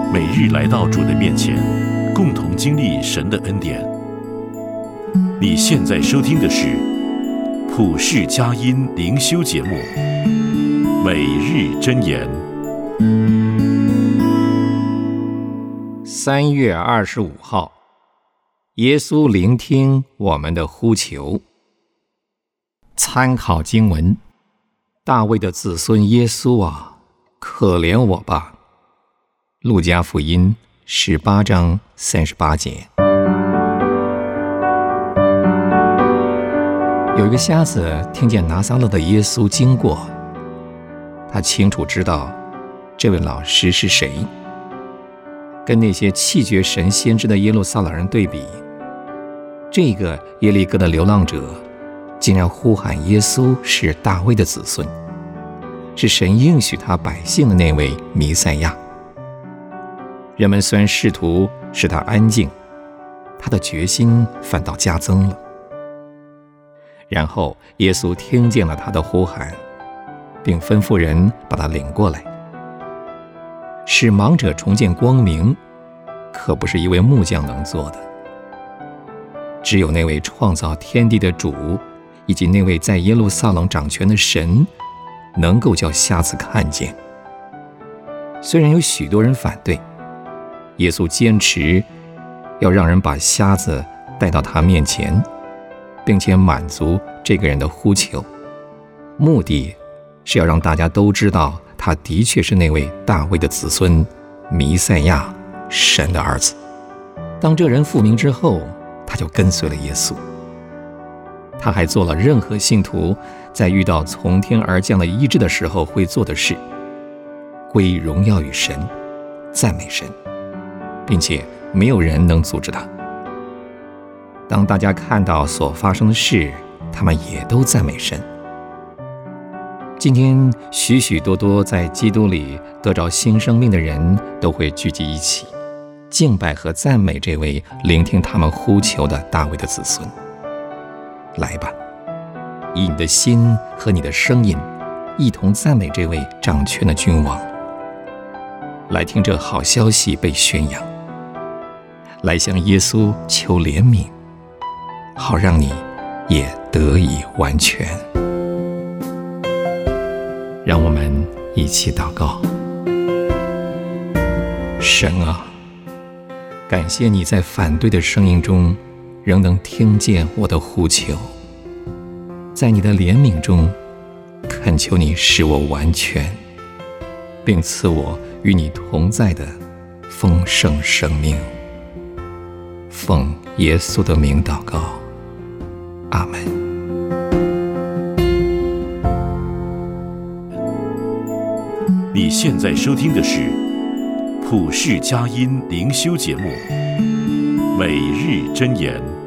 每日来到主的面前，共同经历神的恩典。你现在收听的是普世佳音灵修节目《每日箴言》。 3月25号，耶稣聆听我们的呼求。参考经文：大卫的子孙耶稣啊，可怜我吧。路加福音18章38节。有一个瞎子听见拿撒勒的耶稣经过，他清楚知道这位老师是谁。跟那些弃绝神先知的耶路撒冷人对比，这个耶利哥的流浪者竟然呼喊耶稣是大卫的子孙，是神应许他百姓的那位弥赛亚。人们虽然试图使他安静，他的决心反倒加增了。然后耶稣听见了他的呼喊，并吩咐人把他领过来。使盲者重见光明，可不是一位木匠能做的，只有那位创造天地的主，以及那位在耶路撒冷掌权的神，能够叫瞎子看见。虽然有许多人反对，耶稣坚持要让人把瞎子带到他面前，并且满足这个人的呼求，目的是要让大家都知道他的确是那位大卫的子孙，弥赛亚，神的儿子。当这人复明之后，他就跟随了耶稣。他还做了任何信徒在遇到从天而降的医治的时候会做的事，归荣耀与神，赞美神，并且没有人能阻止他。当大家看到所发生的事，他们也都赞美神。今天许许多多在基督里得着新生命的人都会聚集一起，敬拜和赞美这位聆听他们呼求的大卫的子孙。来吧，以你的心和你的声音一同赞美这位掌权的君王。来听这好消息被宣扬，来向耶稣求怜悯，好让你也得以完全。让我们一起祷告。神啊，感谢你在反对的声音中仍能听见我的呼求，在你的怜悯中恳求你使我完全，并赐我与你同在的丰盛生命。奉耶稣的名祷告，阿们。 你现在收听的是普世佳音灵修节目《每日箴言》。